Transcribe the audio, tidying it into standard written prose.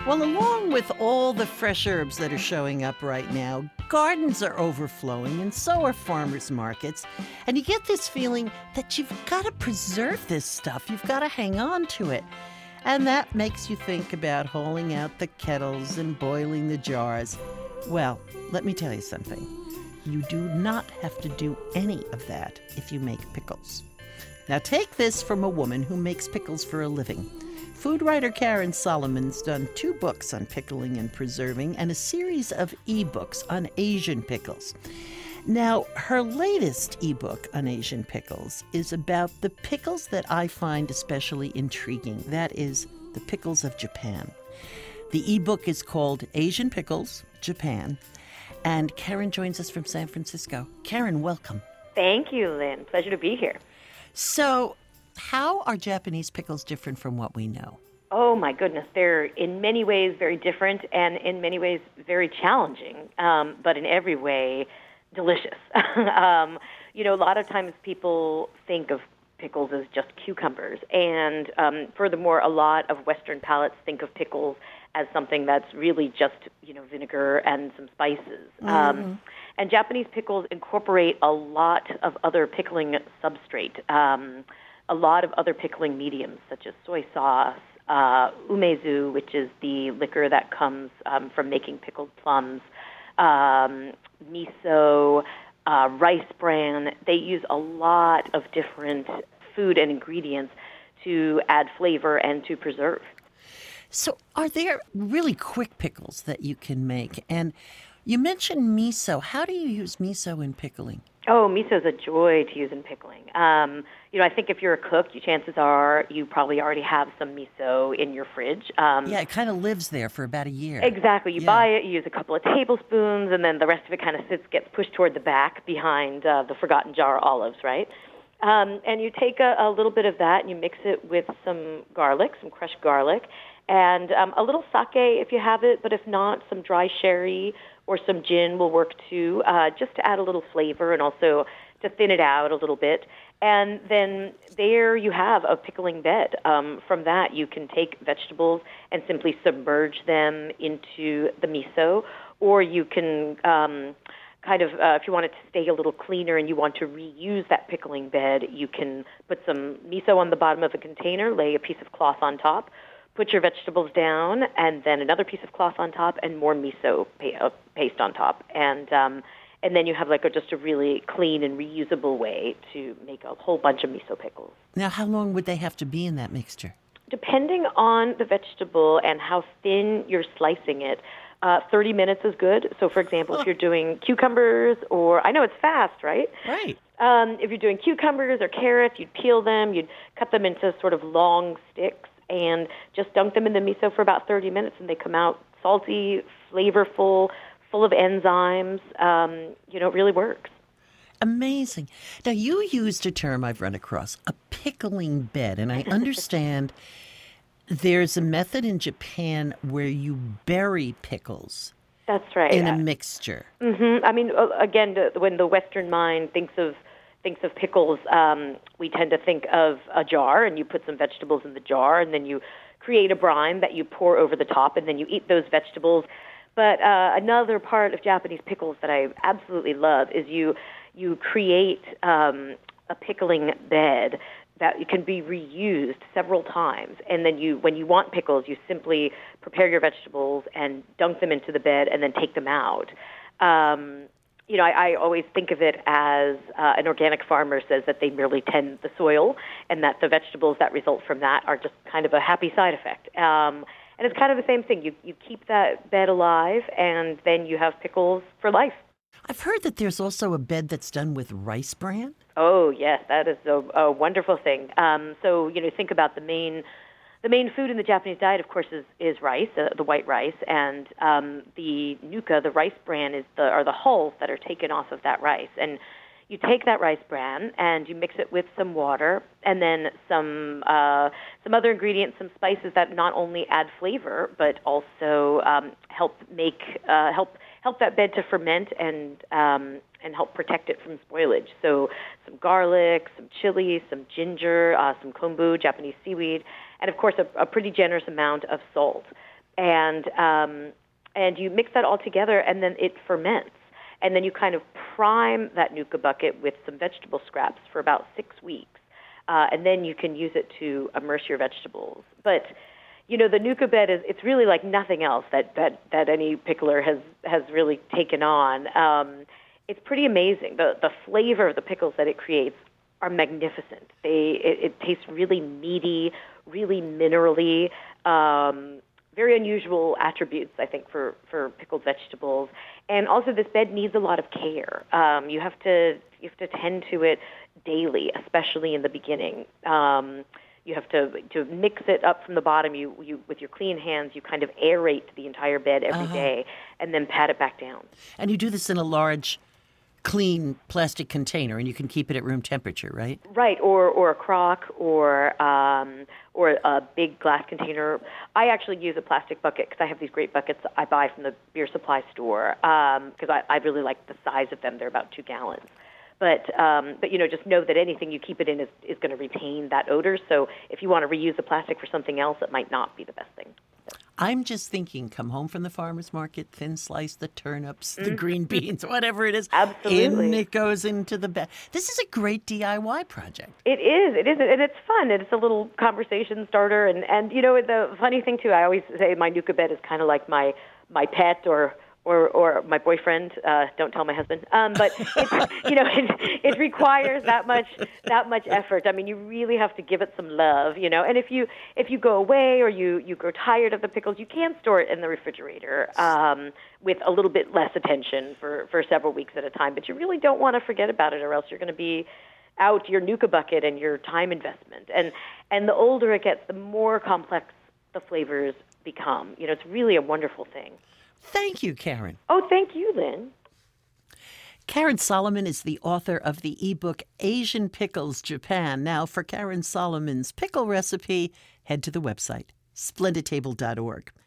Well, along with all the fresh herbs that are showing up right now, gardens are overflowing and so are farmers markets. And you get this feeling that you've got to preserve this stuff. You've got to hang on to it. And that makes you think about hauling out the kettles and boiling the jars. Well, let me tell you something. You do not have to do any of that if you make pickles. Now take this from a woman who makes pickles for a living. Food writer Karen Solomon's done 2 books on pickling and preserving and a series of ebooks on Asian pickles. Now, her latest ebook on Asian pickles is about the pickles that I find especially intriguing. That is, the pickles of Japan. The ebook is called Asian Pickles, Japan, and Karen joins us from San Francisco. Karen, welcome. Thank you, Lynn. Pleasure to be here. So, how are Japanese pickles different from what we know? Oh, my goodness. They're in many ways very different and in many ways very challenging, but in every way delicious. A lot of times people think of pickles as just cucumbers. And furthermore, a lot of Western palates think of pickles as something that's really just, vinegar and some spices. Mm-hmm. And Japanese pickles incorporate a lot of other pickling substrate. A lot of other pickling mediums, such as soy sauce, umezu, which is the liquor that comes from making pickled plums, miso, rice bran. They use a lot of different food and ingredients to add flavor and to preserve. So are there really quick pickles that you can make? And you mentioned miso. How do you use miso in pickling? Oh, miso is a joy to use in pickling. I think if you're a cook, chances are you probably already have some miso in your fridge. It kind of lives there for about a year. Exactly. You buy it, you use a couple of tablespoons, and then the rest of it kind of gets pushed toward the back behind the forgotten jar olives, right? And you take a little bit of that and you mix it with some garlic, some crushed garlic, and a little sake if you have it, but if not, some dry sherry or some gin will work too, just to add a little flavor and also to thin it out a little bit. And then there you have a pickling bed. From that, you can take vegetables and simply submerge them into the miso, or you can if you want it to stay a little cleaner and you want to reuse that pickling bed, you can put some miso on the bottom of a container, lay a piece of cloth on top, put your vegetables down, and then another piece of cloth on top, and more miso paste on top. And then you have just a really clean and reusable way to make a whole bunch of miso pickles. Now, how long would they have to be in that mixture? Depending on the vegetable and how thin you're slicing it, 30 minutes is good. So, for example, if you're doing cucumbers I know it's fast, right? Right. If you're doing cucumbers or carrots, you'd peel them, you'd cut them into sort of long sticks, and just dunk them in the miso for about 30 minutes, and they come out salty, flavorful, full of enzymes. It really works. Amazing. Now, you used a term I've run across, a pickling bed, and I understand there's a method in Japan where you bury pickles. That's right. In a mixture. Mm-hmm. I mean, again, when the Western mind thinks of pickles, we tend to think of a jar, and you put some vegetables in the jar, and then you create a brine that you pour over the top, and then you eat those vegetables. But another part of Japanese pickles that I absolutely love is you create a pickling bed that can be reused several times. And then when you want pickles, you simply prepare your vegetables and dunk them into the bed and then take them out. I always think of it as an organic farmer says that they merely tend the soil, and that the vegetables that result from that are just kind of a happy side effect. And it's kind of the same thing. You keep that bed alive, and then you have pickles for life. I've heard that there's also a bed that's done with rice bran. Oh, yes, that is a wonderful thing. So, think about the main food in the Japanese diet, of course, is rice, the white rice, and the nuka, the rice bran, are the hulls that are taken off of that rice. And you take that rice bran and you mix it with some water, and then some other ingredients, some spices that not only add flavor but also help that bed to ferment and help protect it from spoilage. So some garlic, some chili, some ginger, some kombu, Japanese seaweed, and of course a pretty generous amount of salt. and you mix that all together, and then it ferments. And then you kind of prime that Nuka bucket with some vegetable scraps for about 6 weeks. And then you can use it to immerse your vegetables. But, the Nuka bed it's really like nothing else that any pickler has really taken on. It's pretty amazing. The flavor of the pickles that it creates are magnificent. It tastes really meaty, really minerally, very unusual attributes, I think, for pickled vegetables. And also, this bed needs a lot of care. You have to tend to it daily, especially in the beginning. You have to mix it up from the bottom. You with your clean hands, you kind of aerate the entire bed every day, and then pat it back down. And you do this in a large, clean plastic container, and you can keep it at room temperature, right? Right, or a crock, or a big glass container. I actually use a plastic bucket because I have these great buckets I buy from the beer supply store because I really like the size of them. They're about 2 gallons. But just know that anything you keep it in is going to retain that odor. So if you want to reuse the plastic for something else, it might not be the best thing. I'm just thinking, come home from the farmer's market, thin slice the turnips, the green beans, whatever it is. Absolutely. And it goes into the bed. This is a great DIY project. It is, and it's fun. It's a little conversation starter. And the funny thing, too, I always say my Nuka bed is kind of like my pet or my boyfriend. Don't tell my husband. But it requires that much effort. I mean, you really have to give it some love, And if you go away or you grow tired of the pickles, you can store it in the refrigerator with a little bit less attention for several weeks at a time. But you really don't want to forget about it, or else you're going to be out your Nuka bucket and your time investment. And the older it gets, the more complex the flavors become. It's really a wonderful thing. Thank you, Karen. Oh, thank you, Lynn. Karen Solomon is the author of the ebook Asian Pickles Japan. Now, for Karen Solomon's pickle recipe, head to the website, splendidtable.org.